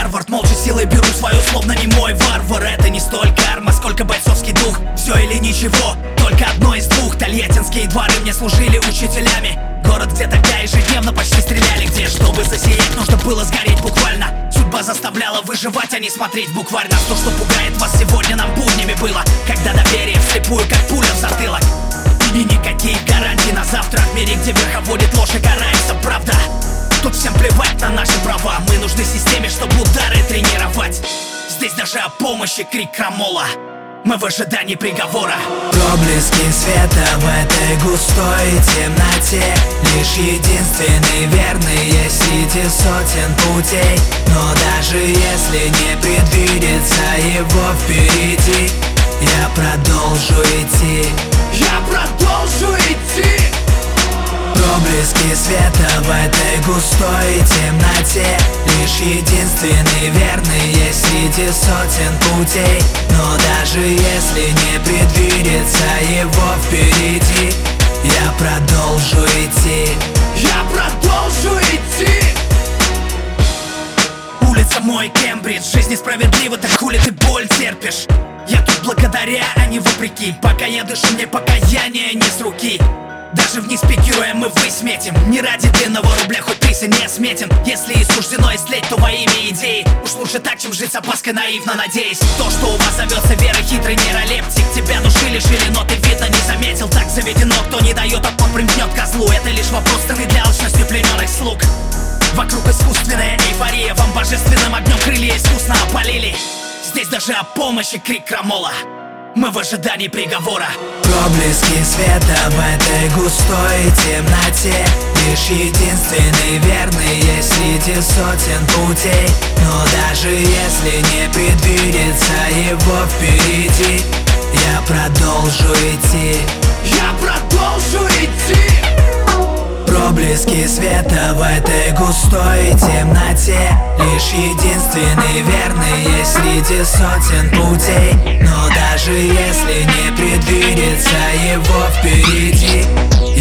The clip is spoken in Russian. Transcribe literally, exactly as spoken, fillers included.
Гарвард. Молча силой беру свою, словно не мой варвар. Это не столь карма, сколько бойцовский дух. Все или ничего, только одно из двух. Тольяттинские дворы мне служили учителями. Город, где тогда ежедневно почти стреляли. Где, чтобы засиять, нужно было сгореть буквально. Судьба заставляла выживать, а не смотреть буквально. То, что пугает вас сегодня, нам буднями было. Когда доверие вслепую, как пуля в затылок. И никакие гарантии на завтра. В мире, где верховодит ложь и карается правда. Тут всем плевать на наши права. Мы нужны системе, чтобы удары тренировать. Здесь даже о помощи крик крамола. Мы в ожидании приговора. Проблески света в этой густой темноте. Лишь единственный верный среди сотен путей. Но даже если не предвидится его впереди, я продолжу идти. Я продолжу идти. Проблески света в этой густой темноте. Лишь единственный верный среди сотен путей. Но даже если не предвидится его впереди, я продолжу идти. Я продолжу идти. Улица мой Кембридж. Жизнь несправедлива, так хули ты боль терпишь? Я тут благодаря, а не вопреки. Пока я дышу, мне покаяние не с руки. Даже вниз пикируя, мы ввысь метим. Не ради длинного рубля, хоть приз и не сметен. Если и суждено истлеть, то во имя идеи. Уж лучше так, чем жить с опаской, наивно надеясь. То, что у вас зовется верой, хитрый нейролептик. Тебя души лишили, но ты видно не заметил. Так заведено, кто не дает, а тот примкнет козлу. Это лишь вопрос цены для алчностью плененных слуг. Вокруг искусственная эйфория. Вам божественным огнем крылья искусно опалили. Здесь даже о помощи крик крамола. Мы в ожидании приговора. Проблески света в этой густой темноте. Лишь единственный верный среди сотен путей. Но даже если не предвидится его впереди, я продолжу идти. Я продолжу идти. Проблески света в этой густой темноте. Лишь единственный верный среди сотен путей. Но даже если не предвидится его впереди,